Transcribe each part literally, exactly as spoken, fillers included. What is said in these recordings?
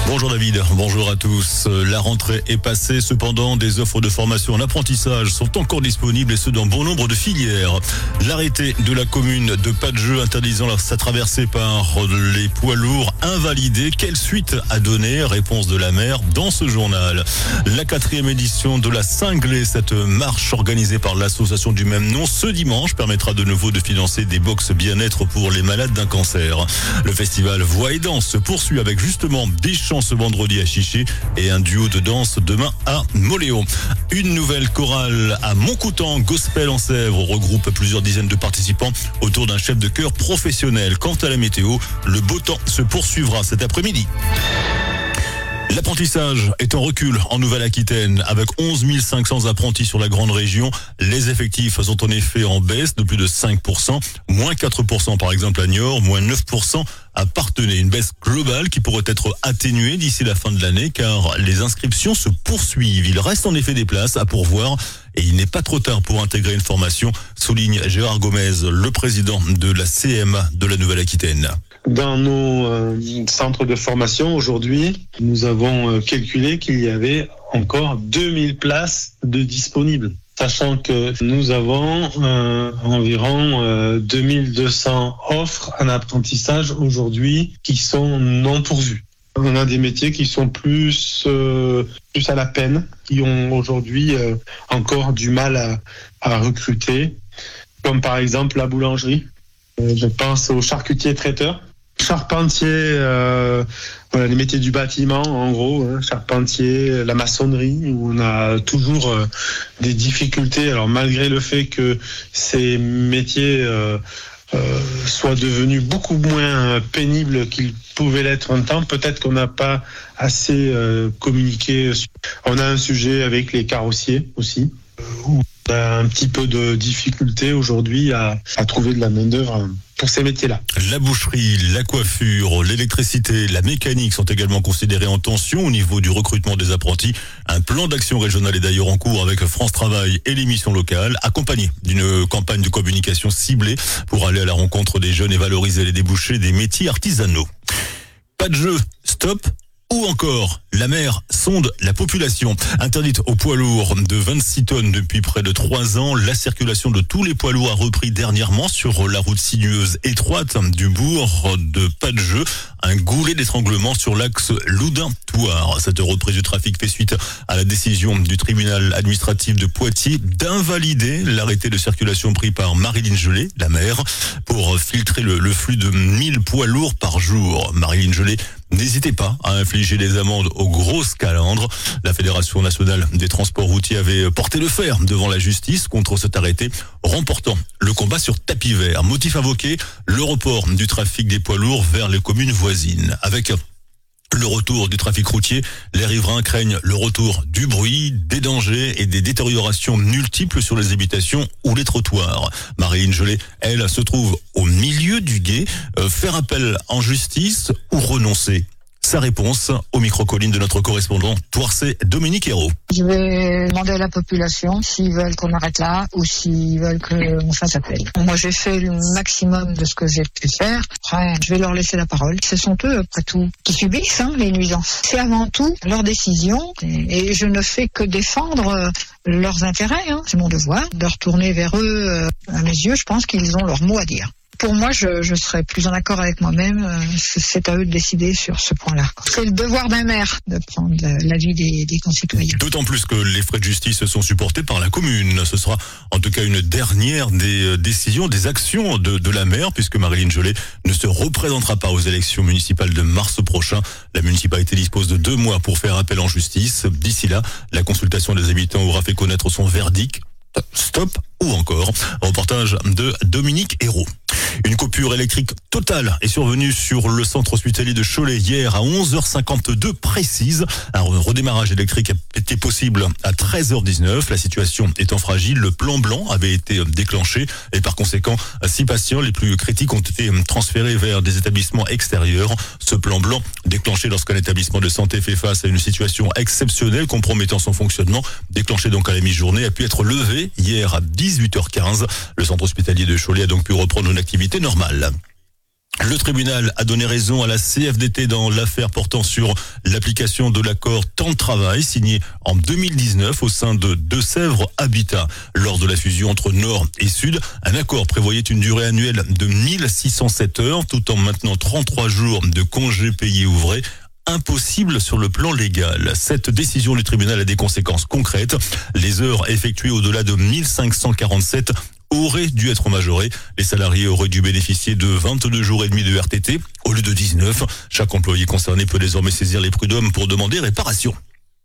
Bonjour David, bonjour à tous. La rentrée est passée, cependant des offres de formation en apprentissage sont encore disponibles et ce dans bon nombre de filières. L'arrêté de la commune de Padjeu interdisant sa traversée par les poids lourds invalidé. Quelle suite à donner? Réponse de la maire dans ce journal. La quatrième édition de la Cinglée, cette marche organisée par l'association du même nom ce dimanche, permettra de nouveau de financer des box bien-être pour les malades d'un cancer. Le festival Voix et Danse se poursuit avec justement des chants ce vendredi à Chiché et un duo de danse demain à Moléon. Une nouvelle chorale à Montcoutan, Gospel en Sèvres, regroupe plusieurs dizaines de participants autour d'un chef de chœur professionnel. Quant à la météo, le beau temps se poursuivra cet après-midi. L'apprentissage est en recul en Nouvelle-Aquitaine avec onze mille cinq cents apprentis sur la grande région. Les effectifs sont en effet en baisse de plus de cinq pour cent, moins quatre pour cent par exemple à Niort, moins neuf pour cent à Parthenay. Une baisse globale qui pourrait être atténuée d'ici la fin de l'année car les inscriptions se poursuivent. Il reste en effet des places à pourvoir et il n'est pas trop tard pour intégrer une formation, souligne Gérard Gomez, le président de la C M A de la Nouvelle-Aquitaine. Dans nos euh, centres de formation aujourd'hui, nous avons euh, calculé qu'il y avait encore deux mille places de disponibles. Sachant que nous avons euh, environ euh, deux mille deux cents offres en apprentissage aujourd'hui qui sont non pourvues. On a des métiers qui sont plus, euh, plus à la peine, qui ont aujourd'hui euh, encore du mal à, à recruter, comme par exemple la boulangerie. Euh, je pense aux charcutiers traiteurs. Charpentier, euh, voilà, les métiers du bâtiment en gros, hein, charpentier, la maçonnerie, où on a toujours euh, des difficultés. Alors malgré le fait que ces métiers euh, euh, soient devenus beaucoup moins pénibles qu'ils pouvaient l'être un temps, peut-être qu'on n'a pas assez euh, communiqué. On a un sujet avec les carrossiers aussi, où on a un petit peu de difficulté aujourd'hui à, à trouver de la main-d'œuvre pour ces métiers-là. La boucherie, la coiffure, l'électricité, la mécanique sont également considérés en tension au niveau du recrutement des apprentis. Un plan d'action régional est d'ailleurs en cours avec France Travail et les missions locales, accompagné d'une campagne de communication ciblée pour aller à la rencontre des jeunes et valoriser les débouchés des métiers artisanaux. Pas de jeu, stop. Ou encore, la mer sonde la population. Interdite aux poids lourds de vingt-six tonnes depuis près de trois ans, la circulation de tous les poids lourds a repris dernièrement sur la route sinueuse étroite du bourg de Padjeu. Un goulet d'étranglement sur l'axe Loudun-Thouars. Cette reprise du trafic fait suite à la décision du tribunal administratif de Poitiers d'invalider l'arrêté de circulation pris par Marilyn Gelé, la maire, pour filtrer le, le flux de mille poids lourds par jour. Marilyn Gelé, n'hésitez pas à infliger des amendes aux grosses calandres. La Fédération nationale des transports routiers avait porté le fer devant la justice contre cet arrêté, remportant le combat sur tapis vert. Motif invoqué, le report du trafic des poids lourds vers les communes voisines. Avec le retour du trafic routier, les riverains craignent le retour du bruit, des dangers et des détériorations multiples sur les habitations ou les trottoirs. Marilyn Gelé, elle, se trouve au milieu du gué. Euh, faire appel en justice ou renoncer? Sa réponse au micro-colline de notre correspondant Thouarsais, Dominique Hérault. Je vais demander à la population s'ils veulent qu'on arrête là ou s'ils veulent qu'on fasse appel. Moi, j'ai fait le maximum de ce que j'ai pu faire. Après, je vais leur laisser la parole. Ce sont eux, après tout, qui subissent hein, les nuisances. C'est avant tout leur décision et je ne fais que défendre leurs intérêts. Hein. C'est mon devoir de retourner vers eux. À mes yeux, je pense qu'ils ont leur mot à dire. Pour moi, je, je serais plus en accord avec moi-même. C'est à eux de décider sur ce point-là. C'est le devoir d'un maire de prendre l'avis des, des concitoyens. D'autant plus que les frais de justice sont supportés par la commune. Ce sera en tout cas une dernière des décisions, des actions de, de la maire, puisque Marilyn Gelé ne se représentera pas aux élections municipales de mars prochain. La municipalité dispose de deux mois pour faire appel en justice. D'ici là, la consultation des habitants aura fait connaître son verdict. Stop ou encore. Reportage de Dominique Hérault. Une coupure électrique totale est survenue sur le centre hospitalier de Cholet hier à onze heures cinquante-deux précise. Un redémarrage électrique était possible à treize heures dix-neuf. La situation étant fragile, le plan blanc avait été déclenché et par conséquent, six patients les plus critiques ont été transférés vers des établissements extérieurs. Ce plan blanc, déclenché lorsqu'un établissement de santé fait face à une situation exceptionnelle compromettant son fonctionnement, déclenché donc à la mi-journée, a pu être levé hier à dix-huit heures quinze. Le centre hospitalier de Cholet a donc pu reprendre une activité normale. Le tribunal a donné raison à la C F D T dans l'affaire portant sur l'application de l'accord temps de travail signé en deux mille dix-neuf au sein de Deux-Sèvres Habitat. Lors de la fusion entre Nord et Sud, un accord prévoyait une durée annuelle de mille six cent sept heures tout en maintenant trente-trois jours de congés payés ouvrés. Impossible sur le plan légal. Cette décision du tribunal a des conséquences concrètes. Les heures effectuées au-delà de mille cinq cent quarante-sept auraient dû être majorées. Les salariés auraient dû bénéficier de vingt-deux jours et demi de R T T au lieu de dix-neuf. Chaque employé concerné peut désormais saisir les prud'hommes pour demander réparation.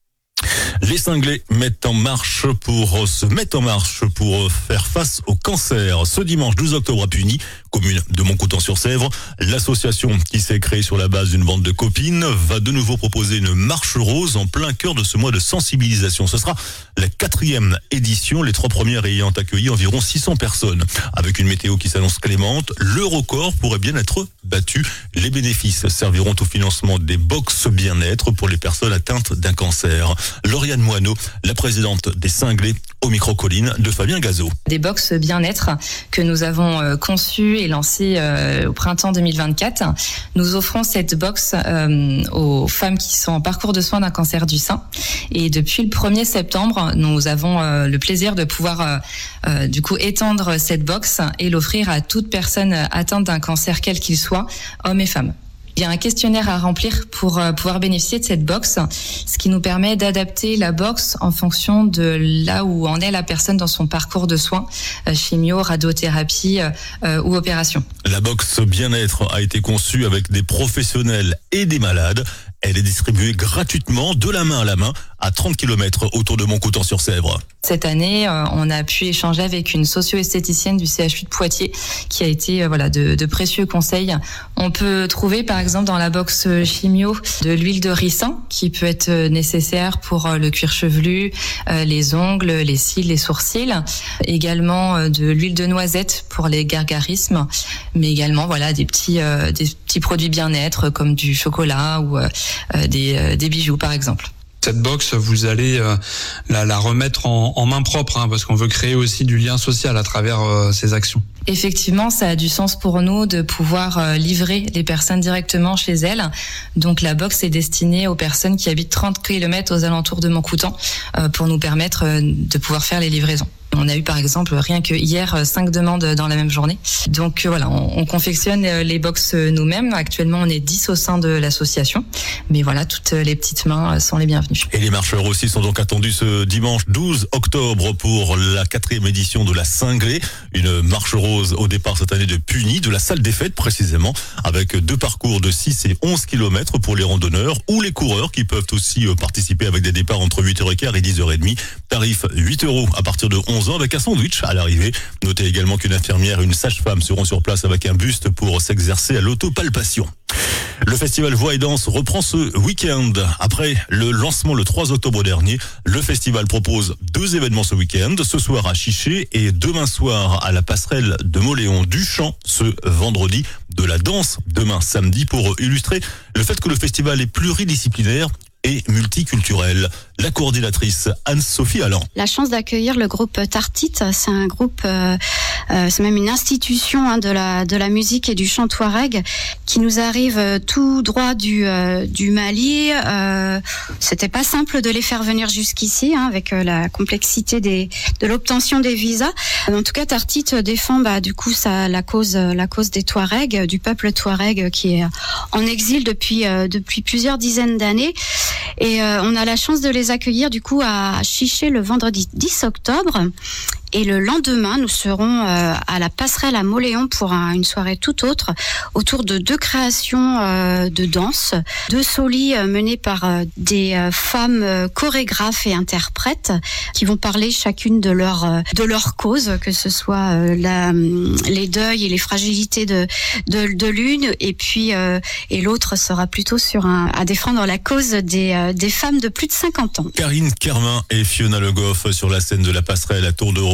Les cinglés mettent en marche pour se mettre en marche pour faire face au cancer. Ce dimanche douze octobre à Puny, commune de Montcoutan-sur-Sèvre, l'association qui s'est créée sur la base d'une bande de copines va de nouveau proposer une marche rose en plein cœur de ce mois de sensibilisation. Ce sera la quatrième édition, les trois premières ayant accueilli environ six cents personnes. Avec une météo qui s'annonce clémente, le record pourrait bien être battu. Les bénéfices serviront au financement des box bien-être pour les personnes atteintes d'un cancer. Lauriane Moineau, la présidente des Cinglés, au micro-colline de Fabien Gazot. Des box bien-être que nous avons euh, conçues et lancées euh, au printemps deux mille vingt-quatre. Nous offrons cette box euh, aux femmes qui sont en parcours de soins d'un cancer du sein. Et depuis le premier septembre, nous avons euh, le plaisir de pouvoir euh, euh, du coup étendre cette box et l'offrir à toute personne atteinte d'un cancer quel qu'il soit, hommes et femmes. Il y a un questionnaire à remplir pour euh, pouvoir bénéficier de cette box, ce qui nous permet d'adapter la box en fonction de là où en est la personne dans son parcours de soins, euh, chimio, radiothérapie euh, ou opération. La box bien-être a été conçue avec des professionnels et des malades. Elle est distribuée gratuitement de la main à la main à trente kilomètres autour de Montcoutan-sur-Sèvre. Cette année, euh, on a pu échanger avec une socio-esthéticienne du C H U de Poitiers qui a été euh, voilà de, de précieux conseils. On peut trouver par exemple dans la box chimio de l'huile de ricin qui peut être nécessaire pour euh, le cuir chevelu, euh, les ongles, les cils, les sourcils. Également euh, de l'huile de noisette pour les gargarismes, mais également voilà des petits euh, des petits produits bien-être comme du chocolat ou euh, des, euh, des bijoux par exemple. Cette box, vous allez euh, la, la remettre en, en main propre, hein, parce qu'on veut créer aussi du lien social à travers euh, ces actions. Effectivement, ça a du sens pour nous de pouvoir euh, livrer les personnes directement chez elles. Donc la box est destinée aux personnes qui habitent trente kilomètres aux alentours de Montcoutan euh, pour nous permettre euh, de pouvoir faire les livraisons. On a eu par exemple rien que hier cinq demandes dans la même journée. Donc voilà, on, on confectionne les box nous-mêmes. Actuellement, on est dix au sein de l'association. Mais voilà, toutes les petites mains sont les bienvenues. Et les marcheurs aussi sont donc attendus ce dimanche douze octobre pour la quatrième édition de la Cinglée. Une marche rose au départ cette année de Puny, de la salle des fêtes précisément, avec deux parcours de six et onze kilomètres pour les randonneurs ou les coureurs qui peuvent aussi participer avec des départs entre huit heures quinze et dix heures trente. Tarif huit euros à partir de onze avec un sandwich à l'arrivée. Notez également qu'une infirmière et une sage-femme seront sur place avec un buste pour s'exercer à l'autopalpation. Le festival Voix et Danse reprend ce week-end. Après le lancement le trois octobre dernier, le festival propose deux événements ce week-end. Ce soir à Chiché et demain soir à la passerelle de Mauléon du chant ce vendredi, de la danse demain samedi pour illustrer le fait que le festival est pluridisciplinaire et multiculturel. La coordinatrice Anne-Sophie Allan. La chance d'accueillir le groupe Tartite, c'est un groupe, euh, euh, c'est même une institution hein, de la de la musique et du chant touareg qui nous arrive tout droit du euh, du Mali. Euh, c'était pas simple de les faire venir jusqu'ici hein, avec euh, la complexité des de l'obtention des visas. En tout cas, Tartite défend bah, du coup ça la cause la cause des Touaregs, du peuple touareg qui est en exil depuis euh, depuis plusieurs dizaines d'années. Et euh, on a la chance de les accueillir du coup à Chiché le vendredi dix octobre. Et le lendemain, nous serons euh, à la passerelle à Mauléon pour un, une soirée tout autre autour de deux créations euh, de danse, deux solis euh, menés par euh, des euh, femmes euh, chorégraphes et interprètes qui vont parler chacune de leur euh, de leur cause, que ce soit euh, la, les deuils et les fragilités de de, de l'une, et puis euh, et l'autre sera plutôt sur un à défendre la cause des euh, des femmes de plus de cinquante ans. Karine Kermin et Fiona Le Goff sur la scène de la passerelle à Tour de Rose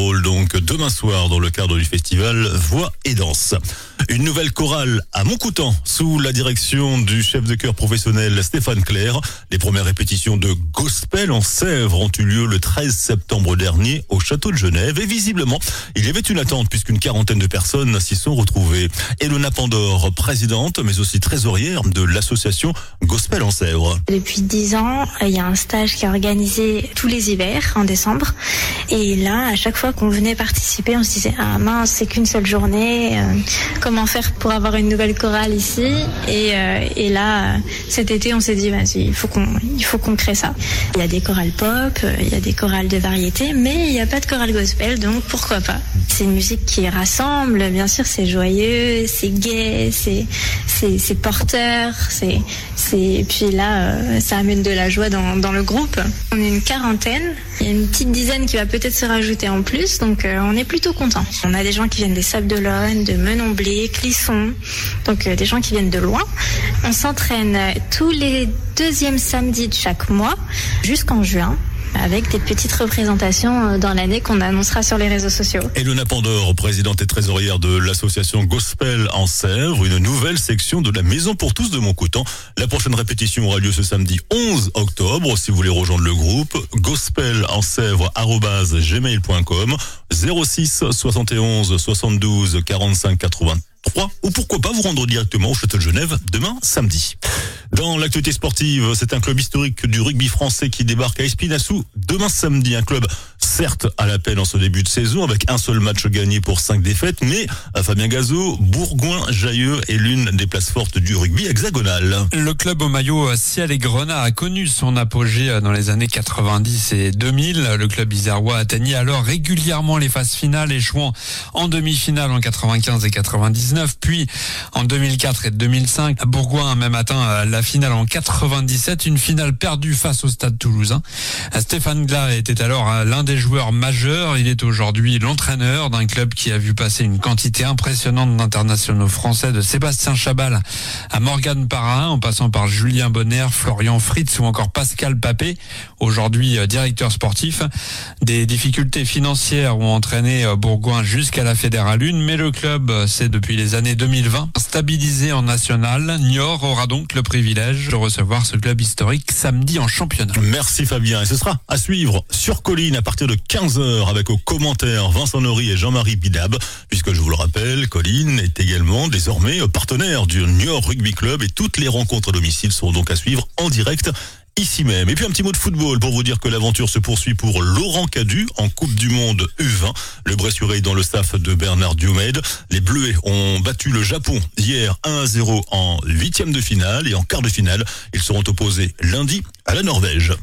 rock'n'roll donc demain soir dans le cadre du festival Voix et Danse. Une nouvelle chorale à Montcoutan sous la direction du chef de chœur professionnel Stéphane Clair. Les premières répétitions de Gospel en Sèvres ont eu lieu le treize septembre dernier au château de Genève et visiblement il y avait une attente puisqu'une quarantaine de personnes s'y sont retrouvées. Elona Pandore, présidente mais aussi trésorière de l'association Gospel en Sèvres. Depuis dix ans, il y a un stage qui est organisé tous les hivers en décembre et là à chaque fois qu'on venait participer on se disait ah mince c'est qu'une seule journée, euh, comment faire pour avoir une nouvelle chorale ici et, euh, et là cet été on s'est dit vas-y il faut qu'on il faut qu'on crée ça. Il y a des chorales pop, il y a des chorales de variété mais il n'y a pas de chorale gospel donc pourquoi pas. C'est une musique qui rassemble, bien sûr c'est joyeux, c'est gai, c'est c'est, c'est porteur, c'est c'est et puis là euh, ça amène de la joie dans dans le groupe. On est une quarantaine, il y a une petite dizaine qui va peut-être se rajouter en plus donc euh, on est plutôt content. On a des gens qui viennent des Sables d'Olonne, de Menon-Blé, Clisson, donc euh, des gens qui viennent de loin. On s'entraîne tous les deuxièmes samedis de chaque mois jusqu'en juin, avec des petites représentations dans l'année qu'on annoncera sur les réseaux sociaux. Elona Pandore, présidente et trésorière de l'association Gospel en Sèvres, une nouvelle section de la Maison pour tous de Montcoutan. La prochaine répétition aura lieu ce samedi onze octobre. Si vous voulez rejoindre le groupe, gospel en sèvres arobase gmail point com, zéro six soixante et onze soixante-douze quarante-cinq quatre-vingt-trois, ou pourquoi pas vous rendre directement au Château de Genève demain samedi. Dans l'actualité sportive, c'est un club historique du rugby français qui débarque à Espinassou demain samedi. Un club certes à la peine en ce début de saison avec un seul match gagné pour cinq défaites, mais Fabien Gazot, Bourgoin-Jallieu est l'une des places fortes du rugby hexagonal. Le club au maillot ciel et grenat a connu son apogée dans les années quatre-vingt-dix et deux mille. Le club isérois atteignait alors régulièrement les phases finales, échouant en demi-finale en quatre-vingt-quinze et quatre-vingt-dix-neuf, puis en deux mille quatre et deux mille cinq. Bourgoin a même atteint la finale en quatre-vingt-dix-sept, une finale perdue face au Stade Toulousain. Stéphane Glas était alors l'un des joueurs majeurs. Il est aujourd'hui l'entraîneur d'un club qui a vu passer une quantité impressionnante d'internationaux français, de Sébastien Chabal à Morgane Parra, en passant par Julien Bonner, Florian Fritz ou encore Pascal Papé, aujourd'hui directeur sportif. Des difficultés financières ont entraîné Bourgoin jusqu'à la Fédérale un, mais le club s'est depuis les années deux mille vingt stabilisé en national. Niort aura donc le privilège de recevoir ce club historique samedi en championnat. Merci Fabien, et ce sera à suivre sur Colline à partir de quinze heures avec aux commentaires Vincent Nory et Jean-Marie Bidab, puisque je vous le rappelle, Colline est également désormais partenaire du Niort Rugby Club et toutes les rencontres à domicile seront donc à suivre en direct ici même. Et puis un petit mot de football pour vous dire que l'aventure se poursuit pour Laurent Cadu en Coupe du Monde U vingt. Le Bressurais est dans le staff de Bernard Diomède. Les Bleuets ont battu le Japon hier un à zéro en huitième de finale et en quart de finale, ils seront opposés lundi à la Norvège.